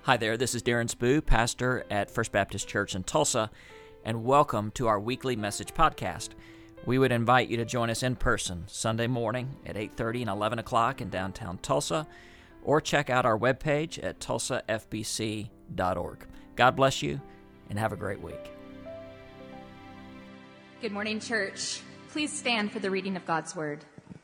Hi there, this is Darren Spoo, pastor at First Baptist Church in Tulsa, and welcome to our weekly message podcast. We would invite you to join us in person Sunday morning at 8:30 and 11 o'clock in downtown Tulsa, or check out our webpage at tulsafbc.org. God bless you, and have a great week. Good morning, church. Please stand for the reading of God's Word.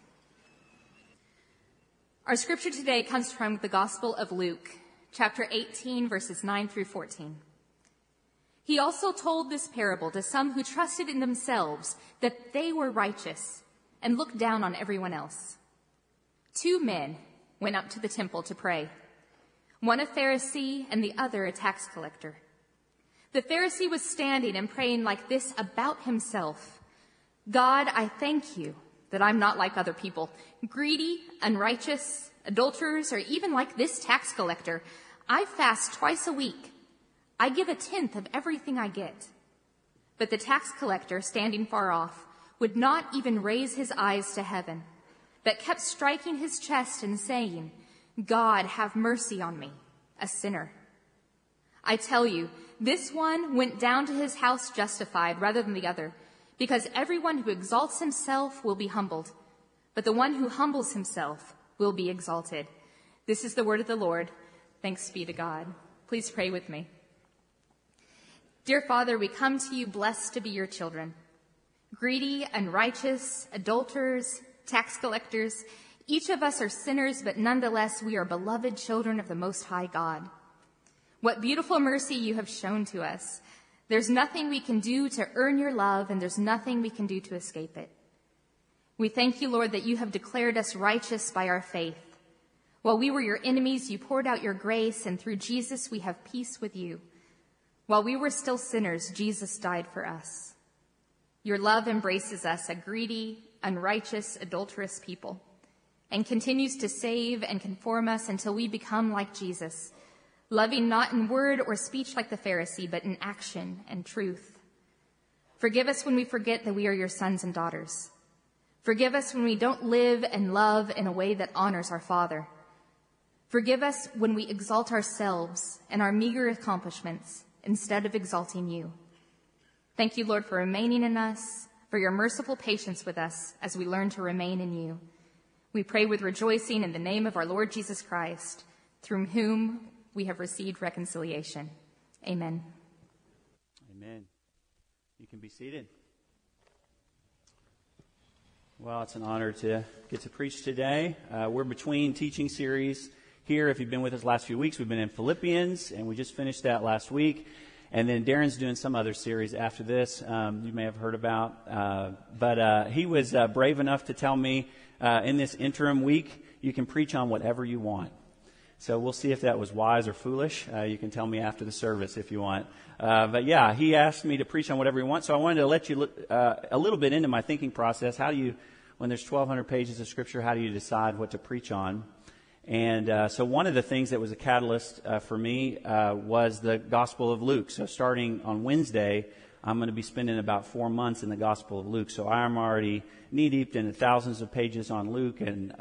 Our scripture today comes from the Gospel of Luke, chapter 18, verses 9 through 14. He also told this parable to some who trusted in themselves that they were righteous and looked down on everyone else. 2 men went up to the temple to pray, one a Pharisee and the other a tax collector. The Pharisee was standing and praying like this about himself: God, I thank you that I'm not like other people, greedy, unrighteous, adulterers, or even like this tax collector. I fast twice a week. I give 1/10 of everything I get. But the tax collector, standing far off, would not even raise his eyes to heaven, but kept striking his chest and saying, God, have mercy on me, a sinner. I tell you, this one went down to his house justified rather than the other, because everyone who exalts himself will be humbled, but the one who humbles himself will be exalted. This is the word of the Lord. Thanks be to God. Please pray with me. Dear Father, we come to you blessed to be your children. Greedy, unrighteous, adulterers, tax collectors, each of us are sinners, but nonetheless we are beloved children of the Most High God. What beautiful mercy you have shown to us. There's nothing we can do to earn your love, and there's nothing we can do to escape it. We thank you, Lord, that you have declared us righteous by our faith. While we were your enemies, you poured out your grace, and through Jesus we have peace with you. While we were still sinners, Jesus died for us. Your love embraces us, a greedy, unrighteous, adulterous people, and continues to save and conform us until we become like Jesus, loving not in word or speech like the Pharisee, but in action and truth. Forgive us when we forget that we are your sons and daughters. Forgive us when we don't live and love in a way that honors our Father. Forgive us when we exalt ourselves and our meager accomplishments instead of exalting you. Thank you, Lord, for remaining in us, for your merciful patience with us as we learn to remain in you. We pray with rejoicing in the name of our Lord Jesus Christ, through whom we have received reconciliation. Amen. Amen. You can be seated. Well, it's an honor to get to preach today. We're between teaching series here. If you've been with us the last few weeks, we've been in Philippians, and we just finished that last week. And then Darren's doing some other series after this you may have heard about. But he was brave enough to tell me in this interim week, you can preach on whatever you want. So we'll see if that was wise or foolish. You can tell me after the service if you want. But yeah, he asked me to preach on whatever you want. So I wanted to let you look a little bit into my thinking process. How do you, when there's 1,200 pages of Scripture, how do you decide what to preach on? And so one of the things that was a catalyst for me was the Gospel of Luke. So starting on Wednesday, I'm going to be spending about 4 months in the Gospel of Luke. So I'm already knee-deep in thousands of pages on Luke, and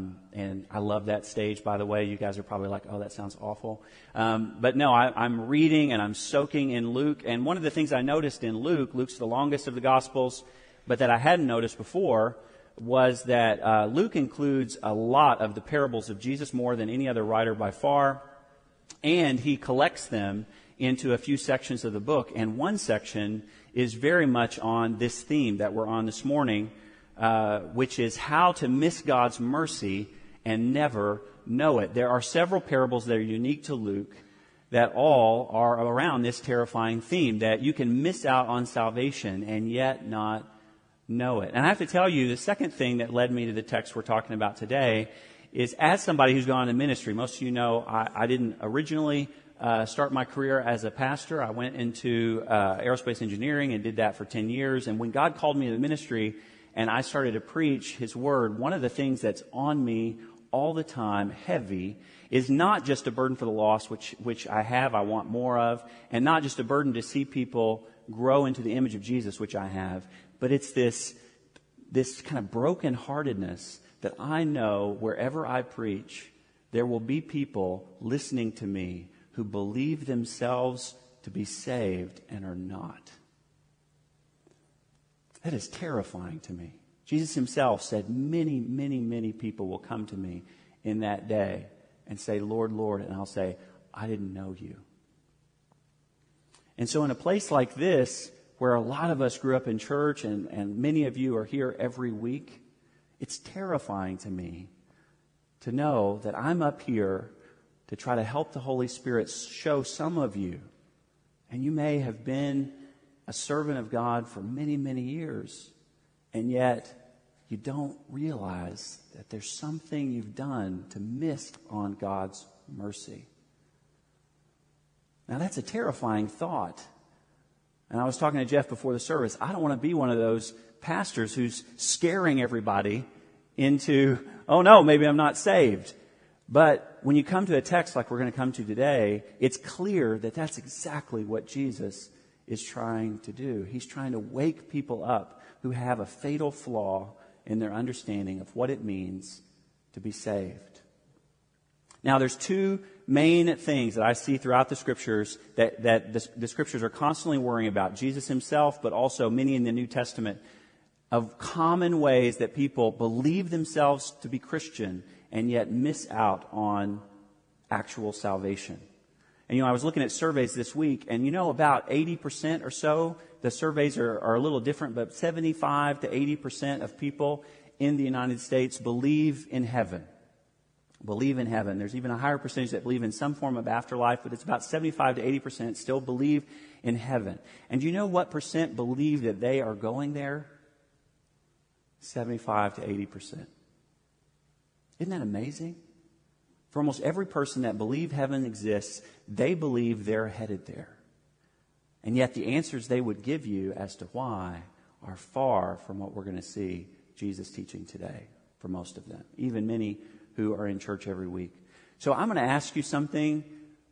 I love that stage, by the way. You guys are probably like, oh, that sounds awful. But no, I'm reading and I'm soaking in Luke. And one of the things I noticed in Luke's the longest of the Gospels, but that I hadn't noticed before, was that Luke includes a lot of the parables of Jesus, more than any other writer by far, and he collects them into a few sections of the book, and one section is very much on this theme that we're on this morning, which is how to miss God's mercy and never know it. There are several parables that are unique to Luke that all are around this terrifying theme, that you can miss out on salvation and yet not know it. And I have to tell you, the second thing that led me to the text we're talking about today is, as somebody who's gone into ministry, most of you know I didn't originally start my career as a pastor. I went into aerospace engineering and did that for 10 years. And when God called me to the ministry and I started to preach His Word, one of the things that's on me all the time, heavy, is not just a burden for the lost, which I want more of, and not just a burden to see people grow into the image of Jesus, which I have, but it's this kind of brokenheartedness that I know wherever I preach, there will be people listening to me who believe themselves to be saved and are not. That is terrifying to me. Jesus himself said, many, many, many people will come to me in that day and say, Lord, Lord, and I'll say, I didn't know you. And so in a place like this, where a lot of us grew up in church and many of you are here every week, it's terrifying to me to know that I'm up here to try to help the Holy Spirit show some of you, and you may have been a servant of God for many, many years, and yet you don't realize that there's something you've done to miss on God's mercy. Now that's a terrifying thought. And I was talking to Jeff before the service. I don't want to be one of those pastors who's scaring everybody into, oh no, maybe I'm not saved. But when you come to a text like we're going to come to today, it's clear that that's exactly what Jesus is trying to do. He's trying to wake people up who have a fatal flaw in their understanding of what it means to be saved. Now, there's two main things that I see throughout the Scriptures that the Scriptures are constantly worrying about. Jesus himself, but also many in the New Testament, of common ways that people believe themselves to be Christian and yet miss out on actual salvation. And, I was looking at surveys this week, and, about 80% or so, the surveys are a little different, but 75 to 80% of people in the United States believe in heaven. Believe in heaven. There's even a higher percentage that believe in some form of afterlife, but it's about 75 to 80% still believe in heaven. And do you know what percent believe that they are going there? 75 to 80%. Isn't that amazing? For almost every person that believes heaven exists, they believe they're headed there. And yet the answers they would give you as to why are far from what we're going to see Jesus teaching today for most of them, even many who are in church every week. So I'm going to ask you something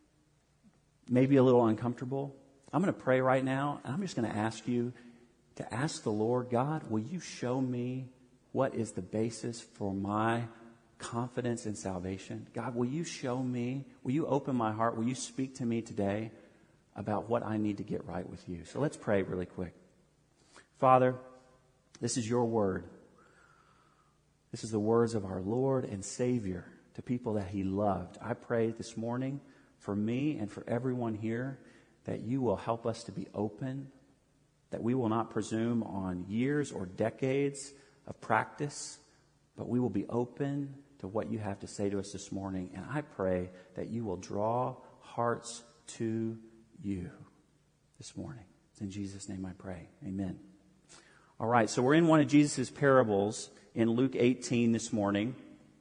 maybe a little uncomfortable. I'm going to pray right now, and I'm just going to ask you to ask the Lord, God, will you show me what is the basis for my confidence in salvation? God, will you show me, will you open my heart, will you speak to me today about what I need to get right with you? So let's pray really quick. Father, this is your word. This is the words of our Lord and Savior to people that he loved. I pray this morning for me and for everyone here that you will help us to be open, that we will not presume on years or decades of practice, but we will be open to what you have to say to us this morning. And I pray that you will draw hearts to you this morning. It's in Jesus' name I pray. Amen. All right, so we're in one of Jesus' parables in Luke 18 this morning.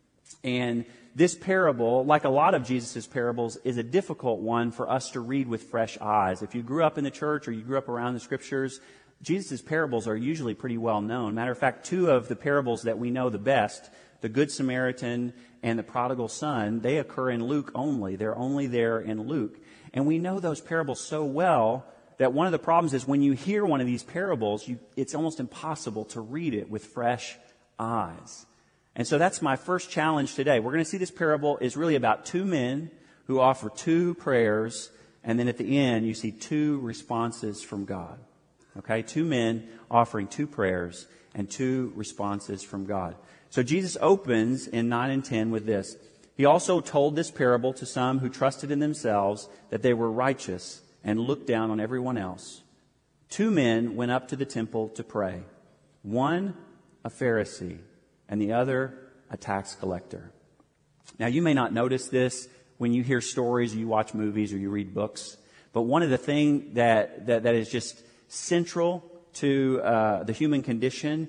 And this parable, like a lot of Jesus' parables, is a difficult one for us to read with fresh eyes. If you grew up in the church or you grew up around the Scriptures, Jesus' parables are usually pretty well known. Matter of fact, two of the parables that we know the best, the Good Samaritan and the Prodigal Son, they occur in Luke only. They're only there in Luke. And we know those parables so well that one of the problems is when you hear one of these parables, it's almost impossible to read it with fresh eyes. And so that's my first challenge today. We're going to see this parable is really about two men who offer two prayers, and then at the end you see two responses from God. Okay, two men offering two prayers and two responses from God. So Jesus opens in 9 and 10 with this. He also told this parable to some who trusted in themselves that they were righteous and looked down on everyone else. Two men went up to the temple to pray. One, a Pharisee, and the other, a tax collector. Now, you may not notice this when you hear stories, or you watch movies, or you read books, but one of the things that is just central to the human condition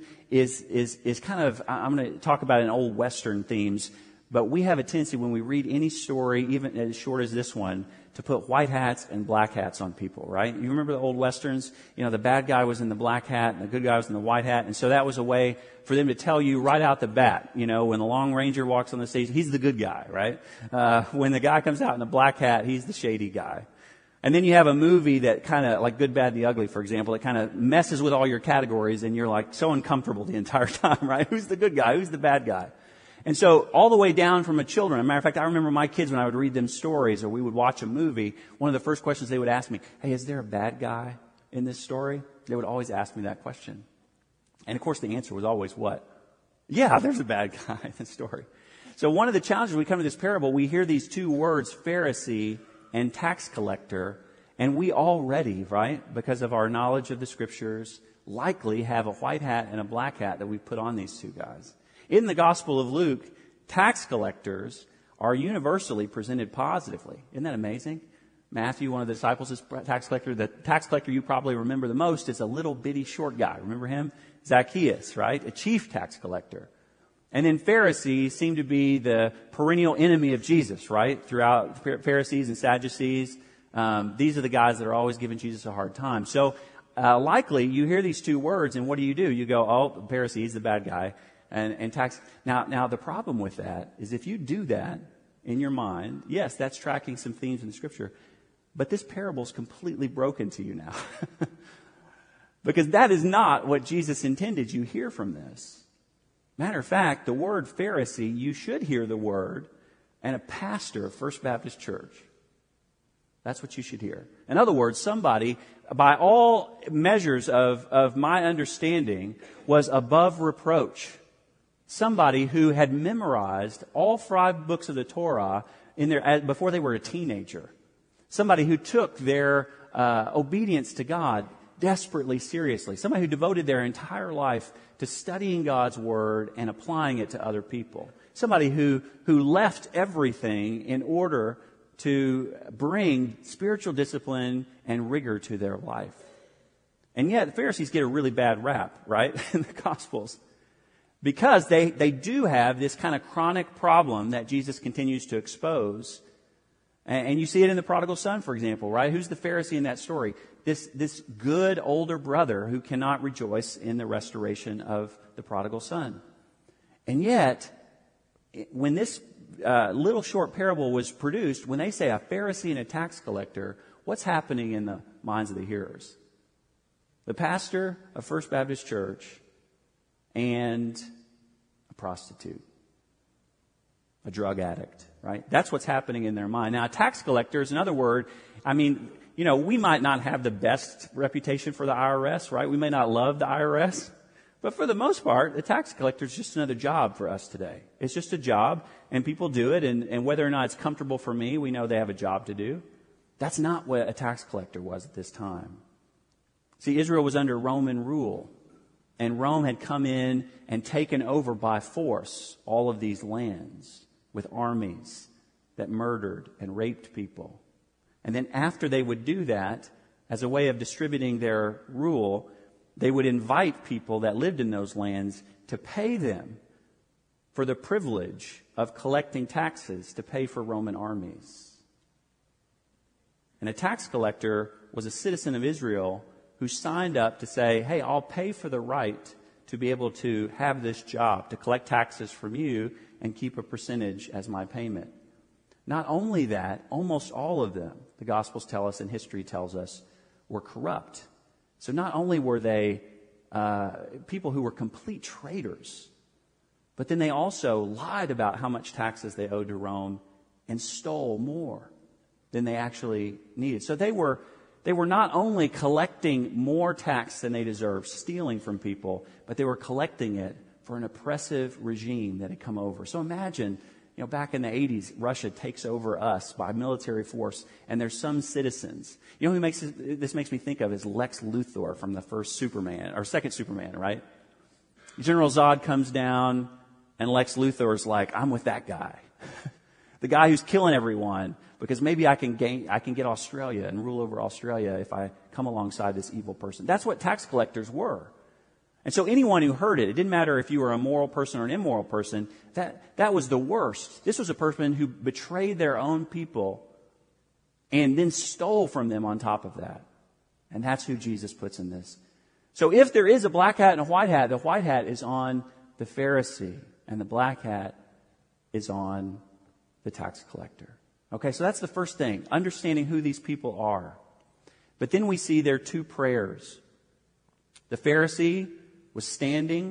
is kind of, I'm going to talk about in old Western themes, but we have a tendency when we read any story, even as short as this one, to put white hats and black hats on people, right? You remember the old Westerns? The bad guy was in the black hat and the good guy was in the white hat. And so that was a way for them to tell you right out the bat, when the Long Ranger walks on the stage, he's the good guy, right? When the guy comes out in the black hat, he's the shady guy. And then you have a movie that kind of, like Good, Bad, the Ugly, for example, that kind of messes with all your categories and you're like so uncomfortable the entire time, right? Who's the good guy? Who's the bad guy? And so all the way down from children, as a matter of fact, I remember my kids when I would read them stories or we would watch a movie, one of the first questions they would ask me, hey, is there a bad guy in this story? They would always ask me that question. And of course the answer was always what? Yeah, there's a bad guy in the story. So one of the challenges when we come to this parable, we hear these two words, Pharisee and tax collector, and we already, right, because of our knowledge of the scriptures, likely have a white hat and a black hat that we put on these two guys. In the Gospel of Luke, tax collectors are universally presented positively. Isn't that amazing? Matthew, one of the disciples, is a tax collector. The tax collector you probably remember the most is a little bitty short guy. Remember him? Zacchaeus, right? A chief tax collector. And then Pharisees seem to be the perennial enemy of Jesus, right? Throughout Pharisees and Sadducees, these are the guys that are always giving Jesus a hard time. So likely you hear these two words, and what do? You go, oh, Pharisee, he's the bad guy, and tax. Now the problem with that is if you do that in your mind, yes, that's tracking some themes in the Scripture, but this parable is completely broken to you now, because that is not what Jesus intended you hear from this. Matter of fact, the word Pharisee, you should hear the word, and a pastor of First Baptist Church. That's what you should hear. In other words, somebody, by all measures of my understanding, was above reproach. Somebody who had memorized all 5 books of the Torah before they were a teenager. Somebody who took their obedience to God desperately seriously. Somebody who devoted their entire life to studying God's Word and applying it to other people. Somebody who left everything in order to bring spiritual discipline and rigor to their life. And yet the Pharisees get a really bad rap, right, in the Gospels. Because they do have this kind of chronic problem that Jesus continues to expose. And you see it in the prodigal son, for example, right? Who's the Pharisee in that story? This good older brother who cannot rejoice in the restoration of the prodigal son. And yet, when this little short parable was produced, when they say a Pharisee and a tax collector, what's happening in the minds of the hearers? The pastor of First Baptist Church and a prostitute, a drug addict, right? That's what's happening in their mind. Now, a tax collector is another word. I mean, we might not have the best reputation for the IRS, right? We may not love the IRS. But for the most part, the tax collector is just another job for us today. It's just a job, and people do it, and whether or not it's comfortable for me, we know they have a job to do. That's not what a tax collector was at this time. See, Israel was under Roman rule, and Rome had come in and taken over by force all of these lands with armies that murdered and raped people. And then after they would do that, as a way of distributing their rule, they would invite people that lived in those lands to pay them for the privilege of collecting taxes to pay for Roman armies. And a tax collector was a citizen of Israel who signed up to say, hey, I'll pay for the right to be able to have this job, to collect taxes from you and keep a percentage as my payment. Not only that, almost all of them, the Gospels tell us and history tells us, were corrupt. So not only were they people who were complete traitors, but then they also lied about how much taxes they owed to Rome and stole more than they actually needed. So they were not only collecting more tax than they deserved, stealing from people, but they were collecting it for an oppressive regime that had come over. So imagine, back in the 80s, Russia takes over us by military force, and there's some citizens. Who this makes me think of is Lex Luthor from the first Superman, or second Superman, right? General Zod comes down, and Lex Luthor's like, I'm with that guy. The guy who's killing everyone, because maybe I can get Australia and rule over Australia if I come alongside this evil person. That's what tax collectors were. And so anyone who heard it didn't matter if you were a moral person or an immoral person, that was the worst. This was a person who betrayed their own people and then stole from them on top of that. And that's who Jesus puts in this. So if there is a black hat and a white hat, the white hat is on the Pharisee and the black hat is on the tax collector. Okay, so that's the first thing, understanding who these people are. But then we see their two prayers. The Pharisee was standing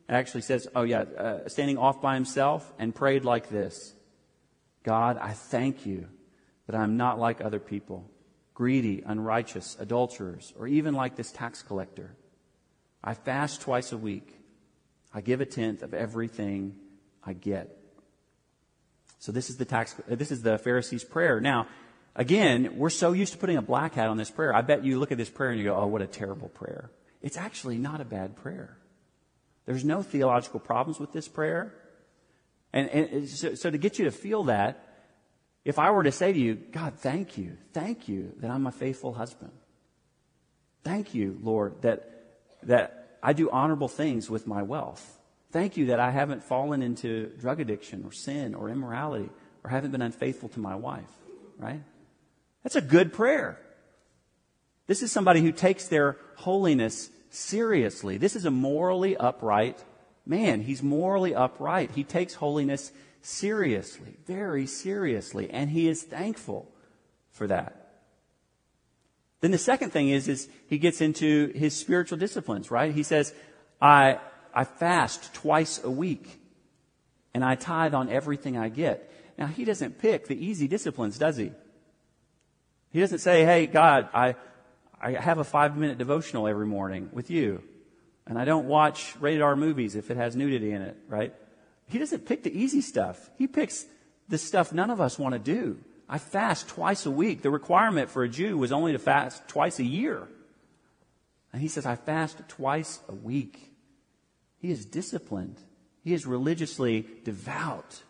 It actually says, standing off by himself and prayed like this. God, I thank you that I'm not like other people, greedy, unrighteous, adulterers, or even like this tax collector. I fast twice a week. I give a tenth of everything I get. So this is the Pharisees' prayer. Now, again, we're so used to putting a black hat on this prayer. I bet you look at this prayer and you go, oh, what a terrible prayer. It's actually not a bad prayer. There's no theological problems with this prayer. And so to get you to feel that, if I were to say to you, God, thank you that I'm a faithful husband. Thank you, Lord, that I do honorable things with my wealth. Thank you that I haven't fallen into drug addiction or sin or immorality or haven't been unfaithful to my wife, right? That's a good prayer. This is somebody who takes their holiness seriously. This is a morally upright man. He's morally upright. He takes holiness seriously, very seriously, and he is thankful for that. Then the second thing is he gets into his spiritual disciplines, right? He says, I fast twice a week, and I tithe on everything I get. Now, he doesn't pick the easy disciplines, does he? He doesn't say, hey, God, I have a 5-minute devotional every morning with you, and I don't watch rated R movies if it has nudity in it, right? He doesn't pick the easy stuff. He picks the stuff none of us want to do. I fast twice a week. The requirement for a Jew was only to fast twice a year. And he says, I fast twice a week. He is disciplined. He is religiously devout.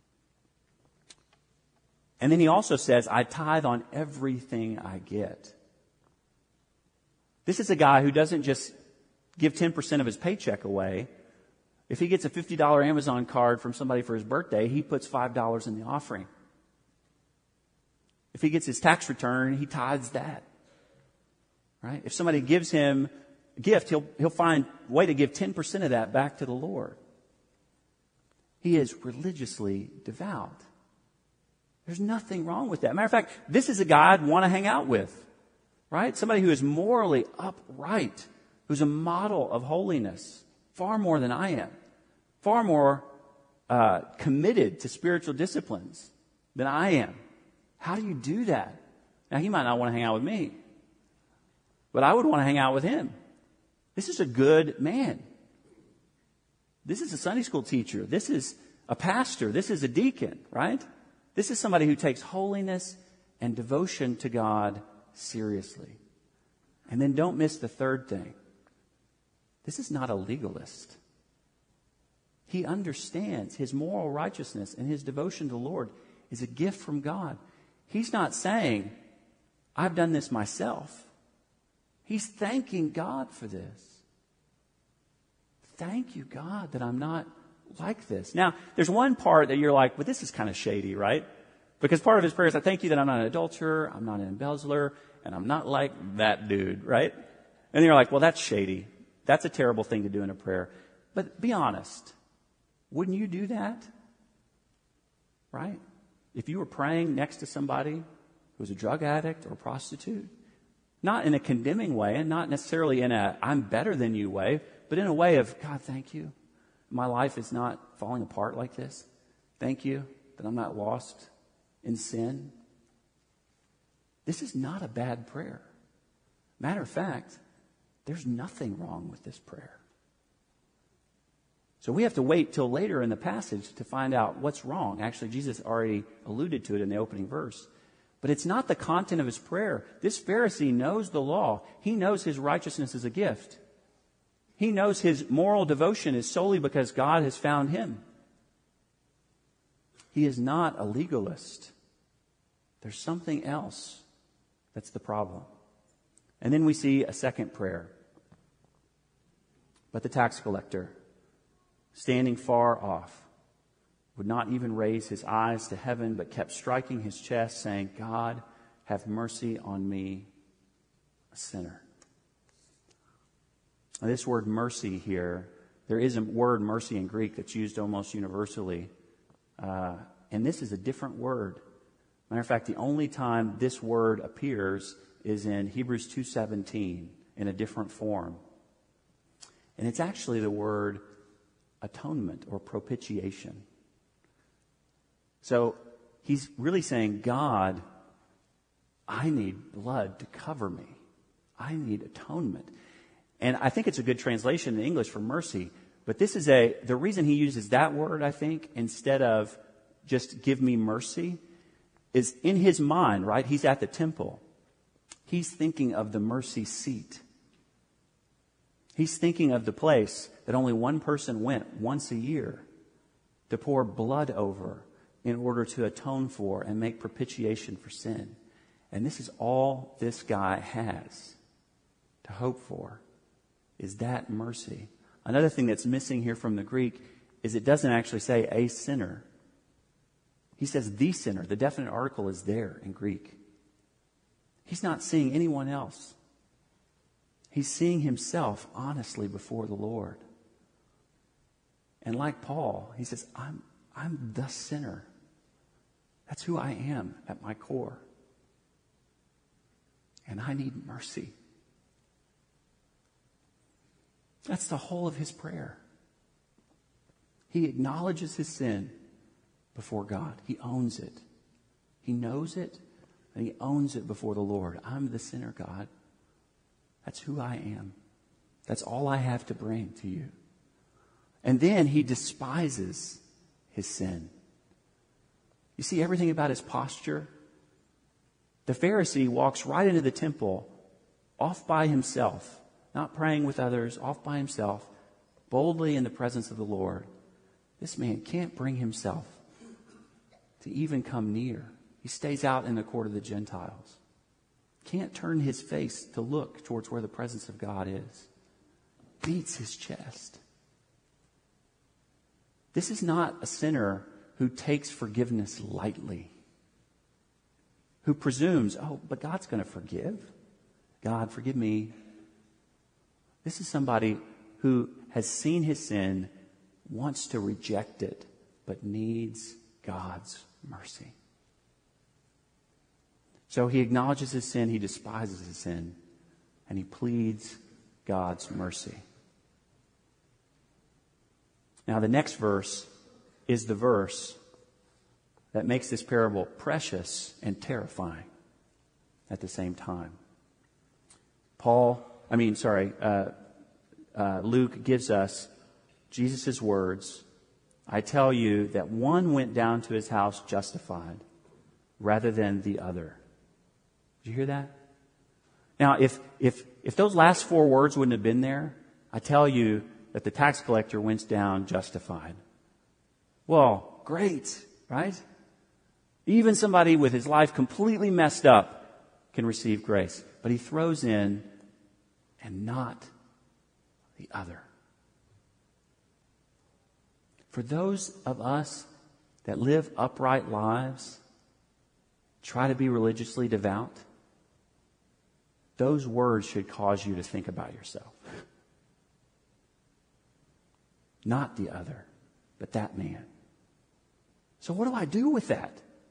And then he also says, I tithe on everything I get. This is a guy who doesn't just give 10% of his paycheck away. If he gets a $50 Amazon card from somebody for his birthday, he puts $5 in the offering. If he gets his tax return, he tithes that. Right? If somebody gives him a gift, he'll find a way to give 10% of that back to the Lord. He is religiously devout. There's nothing wrong with that. Matter of fact, this is a guy I'd want to hang out with. Right? Somebody who is morally upright, who's a model of holiness, far more than I am, far more committed to spiritual disciplines than I am. How do you do that? Now, he might not want to hang out with me, but I would want to hang out with him. This is a good man. This is a Sunday school teacher. This is a pastor. This is a deacon, right? This is somebody who takes holiness and devotion to God seriously. And then don't miss the third thing. This is not a legalist. He understands his moral righteousness and his devotion to the Lord is a gift from God. He's not saying, I've done this myself. He's thanking God for this. Thank you, God, that I'm not like this. Now, there's one part that you're like, but this is kind of shady, right? Because part of his prayer is, I thank you that I'm not an adulterer, I'm not an embezzler, and I'm not like that dude, right? And you're like, well, that's shady. That's a terrible thing to do in a prayer. But be honest. Wouldn't you do that? Right? If you were praying next to somebody who's a drug addict or a prostitute, not in a condemning way and not necessarily in a I'm better than you way, but in a way of, God, thank you. My life is not falling apart like this. Thank you that I'm not lost in sin. This is not a bad prayer. Matter of fact, there's nothing wrong with this prayer. So we have to wait till later in the passage to find out what's wrong. Actually, Jesus already alluded to it in the opening verse. But it's not the content of his prayer. This Pharisee knows the law. He knows his righteousness is a gift. He knows his moral devotion is solely because God has found him. He is not a legalist. There's something else that's the problem. And then we see a second prayer. But the tax collector, standing far off, would not even raise his eyes to heaven, but kept striking his chest, saying, God, have mercy on me, a sinner. Now, this word mercy here, there is a word mercy in Greek that's used almost universally. And this is a different word. Matter of fact, the only time this word appears is in Hebrews 2:17 in a different form. And it's actually the word atonement or propitiation. So he's really saying, God, I need blood to cover me. I need atonement. And I think it's a good translation in English for mercy. But this is the reason he uses that word, I think, instead of just give me mercy, is in his mind, right? He's at the temple. He's thinking of the mercy seat. He's thinking of the place that only one person went once a year to pour blood over in order to atone for and make propitiation for sin. And this is all this guy has to hope for, is that mercy. Another thing that's missing here from the Greek is it doesn't actually say a sinner. He says the sinner. The definite article is there in Greek. He's not seeing anyone else. He's seeing himself honestly before the Lord. And like Paul, he says, I'm the sinner. That's who I am at my core. And I need mercy. That's the whole of his prayer. He acknowledges his sin before God. He owns it. He knows it, and he owns it before the Lord. I'm the sinner, God. That's who I am. That's all I have to bring to you. And then he despises his sin. You see everything about his posture? The Pharisee walks right into the temple, off by himself, not praying with others, off by himself, boldly in the presence of the Lord. This man can't bring himself to even come near. He stays out in the court of the Gentiles. Can't turn his face to look towards where the presence of God is. Beats his chest. This is not a sinner who takes forgiveness lightly. Who presumes, oh, but God's going to forgive. God, forgive me. This is somebody who has seen his sin, wants to reject it, but needs God's mercy. So he acknowledges his sin, he despises his sin, and he pleads God's mercy. Now the next verse is the verse that makes this parable precious and terrifying at the same time. Luke gives us Jesus' words, I tell you that one went down to his house justified rather than the other. Did you hear that? Now, if those last four words wouldn't have been there, I tell you that the tax collector went down justified. Well, great, right? Even somebody with his life completely messed up can receive grace. But he throws in, and not the other. For those of us that live upright lives, try to be religiously devout, those words should cause you to think about yourself. Not the other, but that man. So what do I do with that?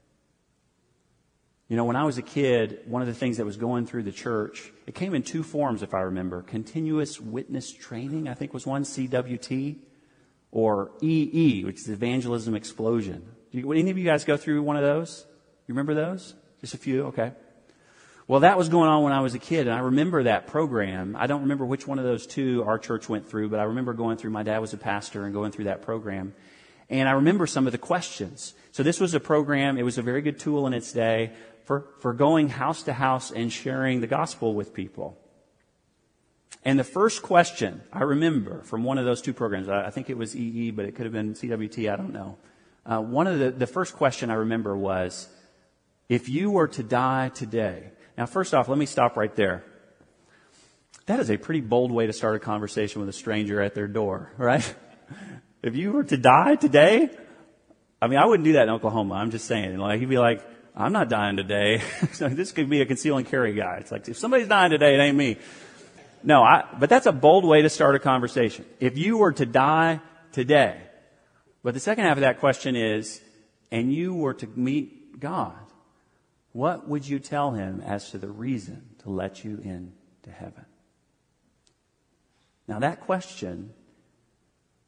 You know, when I was a kid, one of the things that was going through the church, it came in two forms, if I remember. Continuous Witness Training, I think was one, CWT, or EE, which is Evangelism Explosion. Any of you guys go through one of those? You remember those? Just a few? Okay. Well, that was going on when I was a kid, and I remember that program. I don't remember which one of those two our church went through, but I remember going through, my dad was a pastor, and going through that program. And I remember some of the questions. So this was a program, it was a very good tool in its day for going house to house and sharing the gospel with people. And the first question I remember from one of those two programs, I think it was EE, but it could have been CWT, I don't know. One of the first question I remember was, if you were to die today. Now, first off, let me stop right there. That is a pretty bold way to start a conversation with a stranger at their door, right? If you were to die today, I mean, I wouldn't do that in Oklahoma. I'm just saying. Like, he'd be like, I'm not dying today. So this could be a conceal and carry guy. It's like, if somebody's dying today, it ain't me. No, but that's a bold way to start a conversation. If you were to die today. But the second half of that question is, and you were to meet God, what would you tell him as to the reason to let you into heaven? Now that question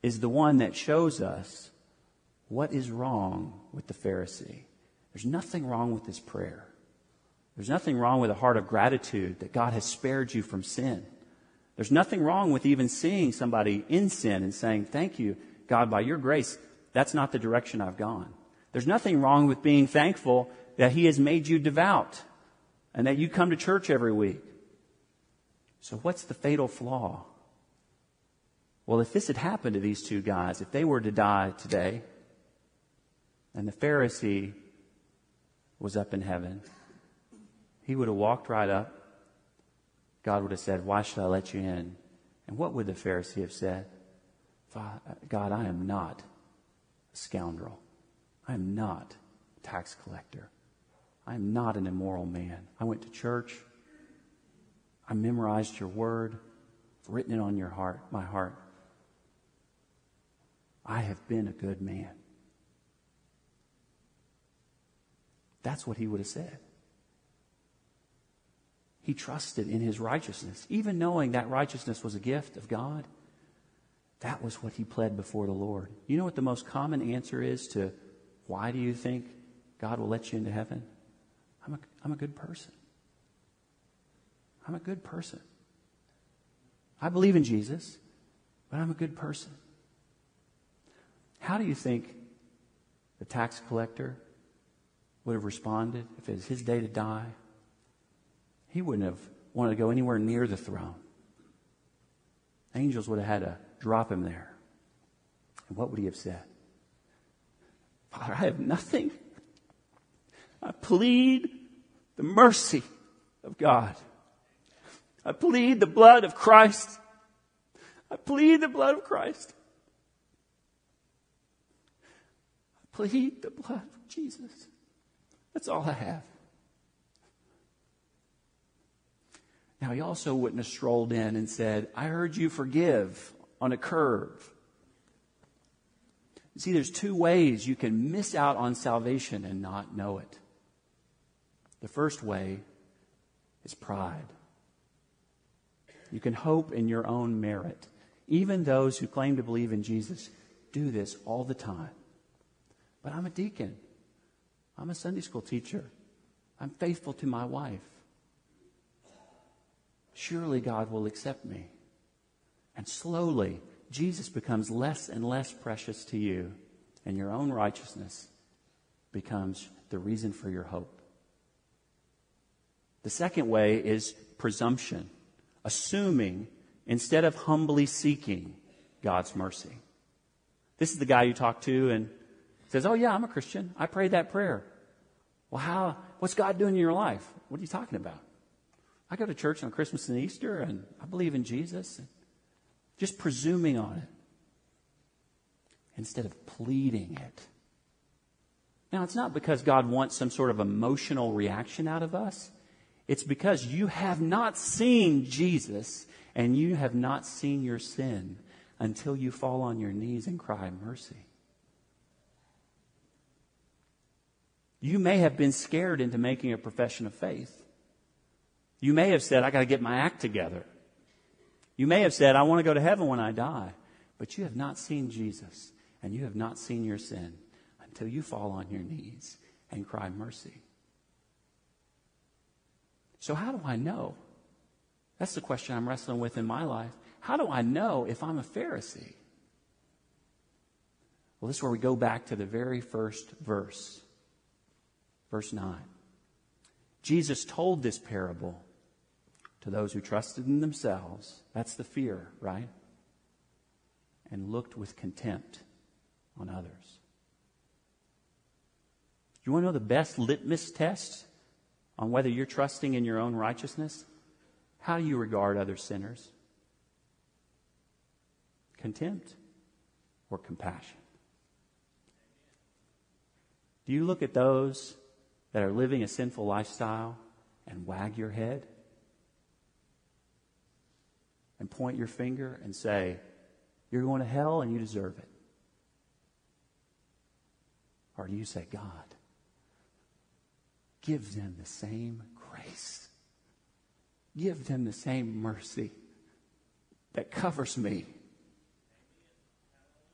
is the one that shows us what is wrong with the Pharisee. There's nothing wrong with this prayer. There's nothing wrong with a heart of gratitude that God has spared you from sin. There's nothing wrong with even seeing somebody in sin and saying, thank you, God, by your grace, that's not the direction I've gone. There's nothing wrong with being thankful that He has made you devout and that you come to church every week. So what's the fatal flaw? Well, if this had happened to these two guys, if they were to die today, and the Pharisee was up in heaven, he would have walked right up. God would have said, why should I let you in? And what would the Pharisee have said? God, I am not a scoundrel. I am not a tax collector. I am not an immoral man. I went to church. I memorized your word. I've written it on my heart. I have been a good man. That's what he would have said. He trusted in his righteousness. Even knowing that righteousness was a gift of God, that was what he pled before the Lord. You know what the most common answer is to why do you think God will let you into heaven? I'm a good person. I'm a good person. I believe in Jesus, but I'm a good person. How do you think the tax collector would have responded if it was his day to die? He wouldn't have wanted to go anywhere near the throne. Angels would have had to drop him there. And what would he have said? Father, I have nothing. I plead the mercy of God. I plead the blood of Christ. I plead the blood of Christ. I plead the blood of Jesus. That's all I have. Now, he also wouldn't have strolled in and said, I heard you forgive on a curve. You see, there's two ways you can miss out on salvation and not know it. The first way is pride. You can hope in your own merit. Even those who claim to believe in Jesus do this all the time. But I'm a deacon. I'm a Sunday school teacher. I'm faithful to my wife. Surely God will accept me. And slowly, Jesus becomes less and less precious to you, and your own righteousness becomes the reason for your hope. The second way is presumption, assuming instead of humbly seeking God's mercy. This is the guy you talk to and says, oh yeah, I'm a Christian. I prayed that prayer. Well, what's God doing in your life? What are you talking about? I go to church on Christmas and Easter, and I believe in Jesus. Just presuming on it instead of pleading it. Now, it's not because God wants some sort of emotional reaction out of us. It's because you have not seen Jesus and you have not seen your sin until you fall on your knees and cry mercy. You may have been scared into making a profession of faith. You may have said, I got to get my act together. You may have said, I want to go to heaven when I die. But you have not seen Jesus and you have not seen your sin until you fall on your knees and cry mercy. So how do I know? That's the question I'm wrestling with in my life. How do I know if I'm a Pharisee? Well, this is where we go back to the very first verse. Verse 9. Jesus told this parable to those who trusted in themselves. That's the fear, right? And looked with contempt on others. You want to know the best litmus test on whether you're trusting in your own righteousness? How do you regard other sinners? Contempt or compassion? Do you look at those that are living a sinful lifestyle and wag your head and point your finger and say, you're going to hell and you deserve it? Or do you say, God, give them the same grace. Give them the same mercy that covers me.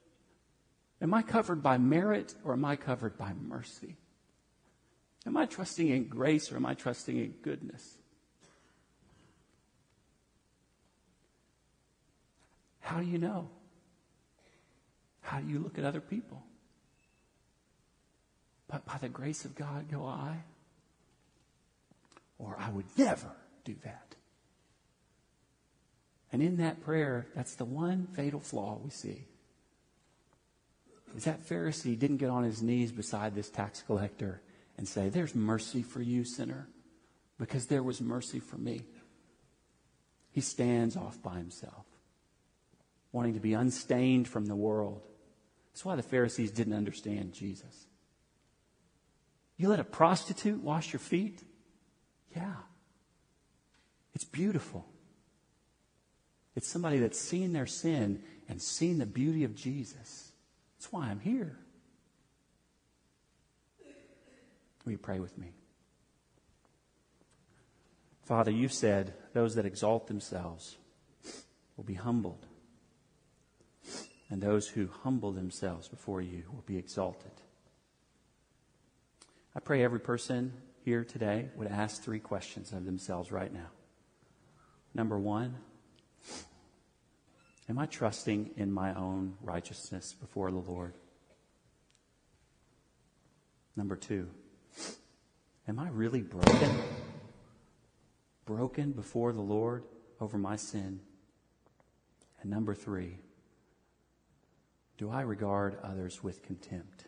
Am I covered by merit or am I covered by mercy? Am I trusting in grace or am I trusting in goodness? How do you know? How do you look at other people? But by the grace of God go I? Or I would never do that. And in that prayer, that's the one fatal flaw we see. Is that Pharisee didn't get on his knees beside this tax collector and say, there's mercy for you, sinner, because there was mercy for me. He stands off by himself, wanting to be unstained from the world. That's why the Pharisees didn't understand Jesus. You let a prostitute wash your feet? Yeah. It's beautiful. It's somebody that's seen their sin and seen the beauty of Jesus. That's why I'm here. Will you pray with me? Father, you said those that exalt themselves will be humbled, and those who humble themselves before you will be exalted. I pray every person here today would ask 3 questions of themselves right now. Number 1, am I trusting in my own righteousness before the Lord? Number 2, am I really broken? Broken before the Lord over my sin? And number 3, do I regard others with contempt?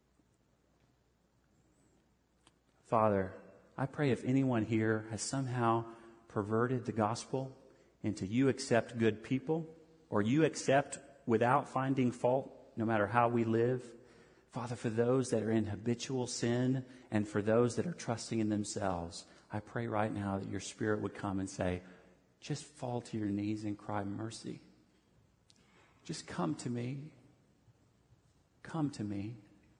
Father, I pray if anyone here has somehow perverted the gospel into you accept good people, or you accept without finding fault no matter how we live, Father, for those that are in habitual sin and for those that are trusting in themselves, I pray right now that your Spirit would come and say, just fall to your knees and cry mercy. Just come to me. Come to me.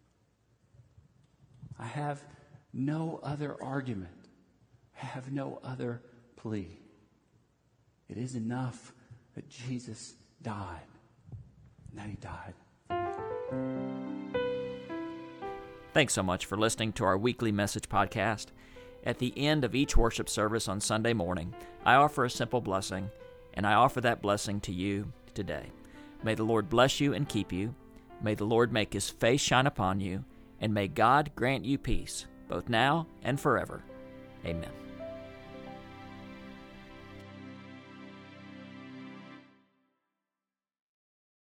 I have no other argument. I have no other plea. It is enough that Jesus died, and that he died for me. Thanks so much for listening to our weekly message podcast. At the end of each worship service on Sunday morning, I offer a simple blessing, and I offer that blessing to you today. May the Lord bless you and keep you. May the Lord make his face shine upon you, and may God grant you peace, both now and forever. Amen.